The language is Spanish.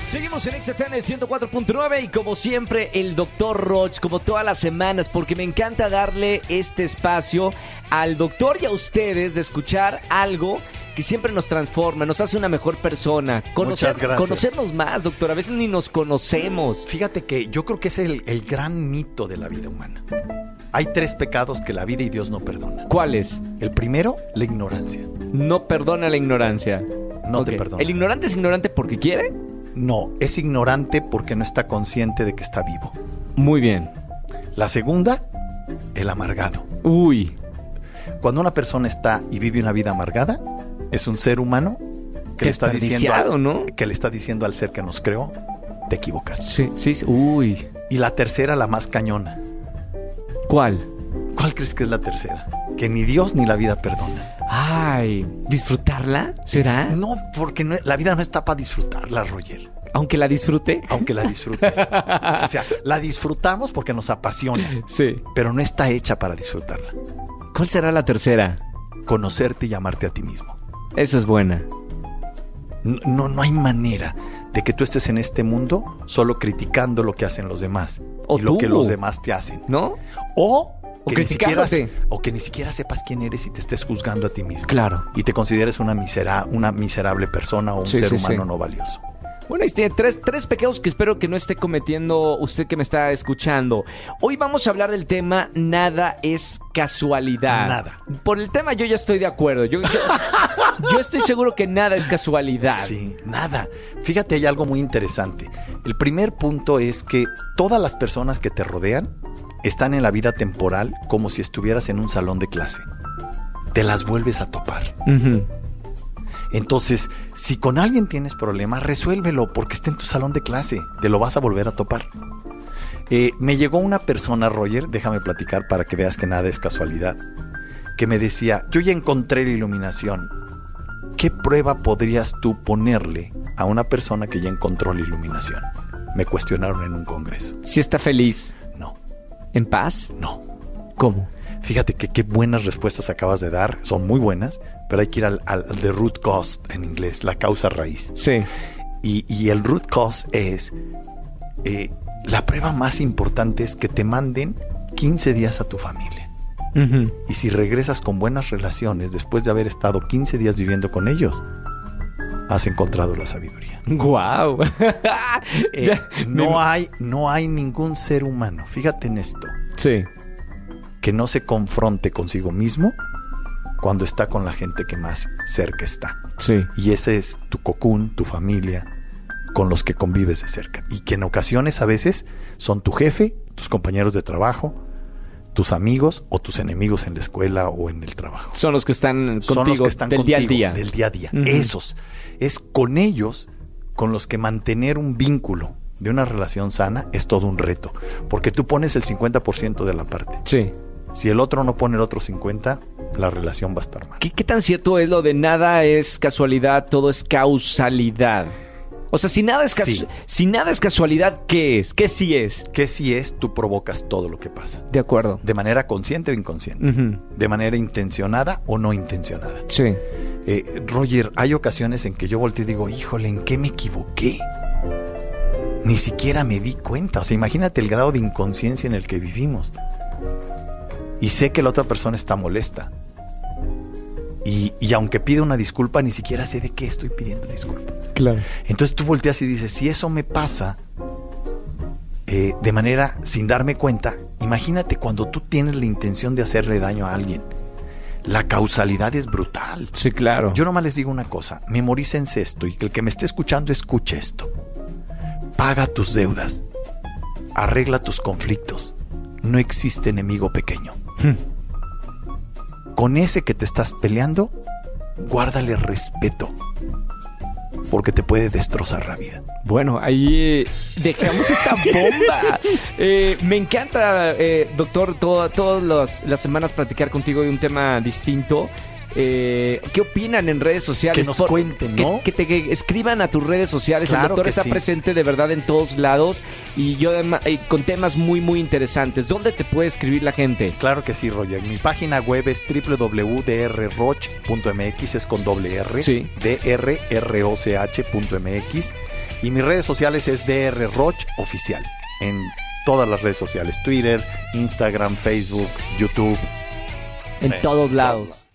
Seguimos en XFM 104.9 y como siempre el Dr. Roch, como todas las semanas, porque me encanta darle este espacio al doctor y a ustedes de escuchar algo que siempre nos transforma, nos hace una mejor persona. Muchas gracias. Conocernos más, doctor, a veces ni nos conocemos. Fíjate que yo creo que es el gran mito de la vida humana. Hay 3 pecados que la vida y Dios no perdonan. ¿Cuáles? El primero, la ignorancia. No perdona la ignorancia. No Ok. te perdona. ¿El ignorante es ignorante porque quiere? No, es ignorante porque no está consciente de que está vivo. Muy bien. La segunda, el amargado. Uy. Cuando una persona está y vive una vida amargada, es un ser humano que le está diciendo, ¿no? que le está diciendo al ser que nos creó, te equivocaste. Sí. Uy. Y la tercera, la más cañona. ¿Cuál? ¿Cuál crees que es la tercera? Que ni Dios ni la vida perdonan. Ay, ¿disfrutarla? ¿Será? No, porque la vida no está para disfrutarla, Roger. Aunque la disfrute. Aunque la disfrutes. O sea, la disfrutamos porque nos apasiona, Sí. pero no está hecha para disfrutarla. ¿Cuál será la tercera? Conocerte y amarte a ti mismo. Esa es buena. No hay manera de que tú estés en este mundo solo criticando lo que hacen los demás O y lo tú. que los demás te hacen. ¿No? O que criticándote. ni siquiera sepas quién eres y te estés juzgando a ti mismo. Claro. Y te consideres una miserable persona o un Sí, ser sí, humano sí. no valioso. Bueno, ahí tiene tres pecados que espero que no esté cometiendo usted que me está escuchando. Hoy vamos a hablar del tema nada es casualidad. Nada. Por el tema yo ya estoy de acuerdo. Yo estoy seguro que nada es casualidad. Sí, nada. Fíjate, hay algo muy interesante. El primer punto es que todas las personas que te rodean están en la vida temporal como si estuvieras en un salón de clase. Te las vuelves a topar. Ujú. Entonces, si con alguien tienes problemas, resuélvelo porque está en tu salón de clase. Te lo vas a volver a topar. Me llegó una persona, Roger, déjame platicar para que veas que nada es casualidad, que me decía, yo ya encontré la iluminación. ¿Qué prueba podrías tú ponerle a una persona que ya encontró la iluminación? Me cuestionaron en un congreso. Si está feliz, No, en paz, no. ¿cómo? Fíjate que qué buenas respuestas acabas de dar. Son muy buenas, pero hay que ir al the root cause en inglés, la causa raíz. Sí. Y el root cause es, la prueba más importante es que te manden 15 días a tu familia. Ujú. Y si regresas con buenas relaciones después de haber estado 15 días viviendo con ellos, has encontrado la sabiduría. Guau. No hay ningún ser humano, fíjate en esto, Sí. que no se confronte consigo mismo cuando está con la gente que más cerca está. Sí. Y ese es tu cocoon, tu familia, con los que convives de cerca. Y que en ocasiones a veces son tu jefe, tus compañeros de trabajo, tus amigos o tus enemigos en la escuela o en el trabajo. Son los que están contigo Son los que están del contigo, día al día. del día a día. Ujú. Esos. Es con ellos con los que mantener un vínculo de una relación sana es todo un reto. Porque tú pones el 50% de la parte. Sí. Si el otro no pone el otro 50%, la relación va a estar mal. ¿Qué tan cierto es lo de nada es casualidad, todo es causalidad? O sea, si nada es, Sí. si nada es casualidad, ¿qué es? ¿Qué sí es? Que si es, tú provocas todo lo que pasa. De acuerdo. De manera consciente o inconsciente. Ujú. De manera intencionada o no intencionada. Sí. Roger, hay ocasiones en que yo volteo y digo, híjole, ¿en qué me equivoqué? Ni siquiera me di cuenta. O sea, imagínate el grado de inconsciencia en el que vivimos. Y sé que la otra persona está molesta. Y aunque pida una disculpa, ni siquiera sé de qué estoy pidiendo disculpa. Claro. Entonces tú volteas y dices, si eso me pasa de manera sin darme cuenta, imagínate cuando tú tienes la intención de hacerle daño a alguien. La causalidad es brutal. Sí, claro. Yo nomás les digo una cosa, memorícense esto y que el que me esté escuchando escuche esto. Paga tus deudas, arregla tus conflictos. No existe enemigo pequeño. Con ese que te estás peleando, guárdale respeto, porque te puede destrozar la vida. Bueno, ahí dejamos esta bomba. Me encanta, doctor, todas las semanas platicar contigo de un tema distinto. qué opinan en redes sociales. Que nos cuenten, ¿no? Que escriban a tus redes sociales. Claro El doctor que está sí. presente de verdad en todos lados y yo con temas muy, muy interesantes. ¿Dónde te puede escribir la gente? Claro que sí, Roger. Mi página web es www.drroch.mx, es con doble R, Sí. drroch.mx, y mis redes sociales es drroch oficial, en todas las redes sociales, Twitter, Instagram, Facebook, YouTube. En todos lados.